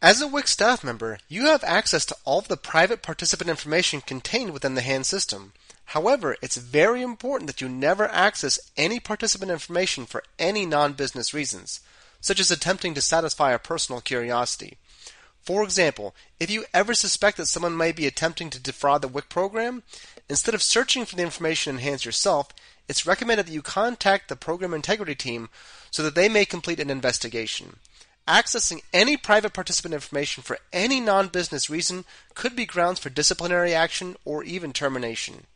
As a Wix staff member, you have access to all of the private participant information contained within the HAND system. However, it's very important that you never access any participant information for any non-business reasons, such as attempting to satisfy a personal curiosity. For example, if you ever suspect that someone may be attempting to defraud the WIC program, instead of searching for the information in HAND yourself, it's recommended that you contact the program integrity team so that they may complete an investigation. Accessing any private participant information for any non-business reason could be grounds for disciplinary action or even termination.